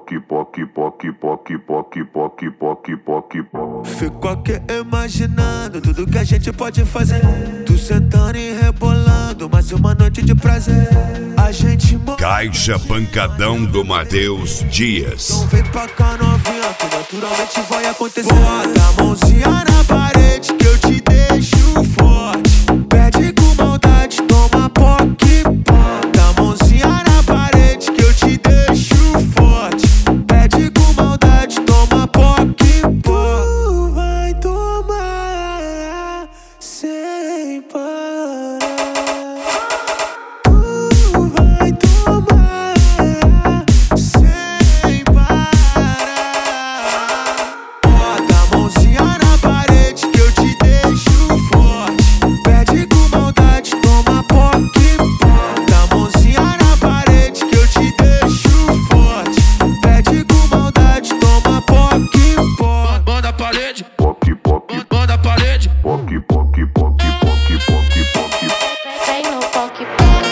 Fico aqui imaginando tudo que a gente pode fazer. Tu sentando e rebolando, mais uma noite de prazer. A gente Caixa Pancadão do Matheus Dias. Então vem pra cá novinha, que naturalmente vai acontecer. Bota a mãozinha na parede que eu te deixo forte. Pede com maldade, toma poque. Bota a mãozinha na parede que eu te deixo forte. Pede com maldade, toma poque. Tu vai tomar sem parar. Tu vai tomar sem parar. Bota a mãozinha na parede que eu te deixo forte. Pede com maldade, toma poque. Bota a mãozinha na parede que eu te deixo forte. Pede com maldade, toma poque. Banda a parede, banda a parede. Vem no poque.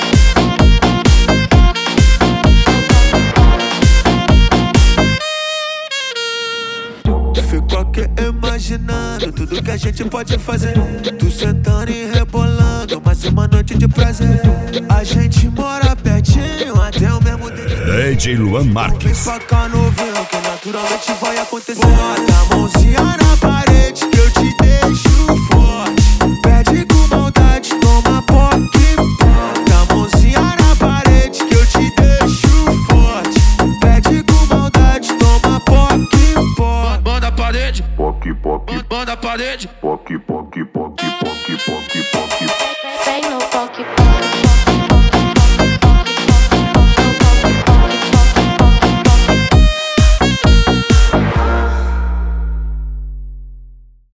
Fico aqui imaginando tudo que a gente pode fazer. Tu sentando e rebolando, mais uma noite de prazer. A gente mora pertinho, até o mesmo dia. DJ Luan Vem Marques. pra cá novinho, que naturalmente vai acontecer. Bota a mãozinha na parede que eu te deixo forte. Pede com maldade, toma poque. Bota a mãozinha na parede que eu te deixo forte. Pede com maldade, toma poque. Banda a parede, banda a parede.